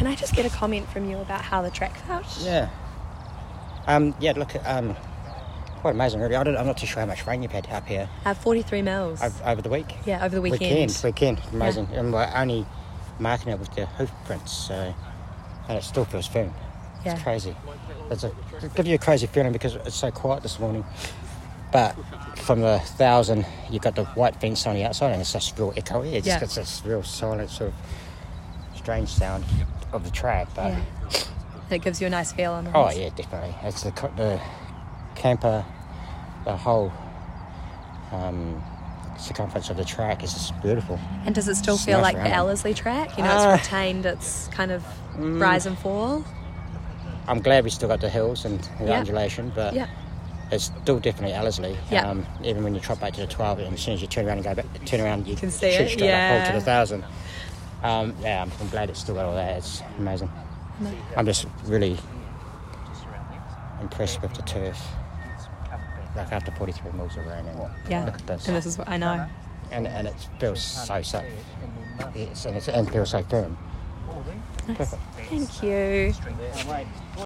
Can I just get a comment from you about how the track felt? Yeah. Look, quite amazing, really. I'm not too sure how much rain you've had up here. 43 mils. Over the week? Yeah, over the weekend. Weekend. Amazing. Yeah. And we're only marking it with the hoof prints, and it still feels firm. Yeah. It's crazy. It gives you a crazy feeling because it's so quiet this morning. But from the 1,000, you've got the white fence on the outside, and it's just real echoey. It's got this real silent, sort of strange sound of the track. But it gives you a nice feel on the Oh, horse. yeah, definitely. It's the camper, the whole circumference of the track is just beautiful. And does it still feel like the Ellerslie track? You know, it's retained its kind of rise and fall. I'm glad we still got the hills and the undulation, but it's still definitely Ellerslie. Yeah. Even when you trot back to the 12, and as soon as you turn around, you can see shoot it. straight up to the 1,000. I'm glad it's still got all that. It's amazing. I'm just really impressed with the turf. Like after 43 mils of rain, and look at this. And this is what I know. And it feels so safe. And it feels so firm. Nice. Thank you.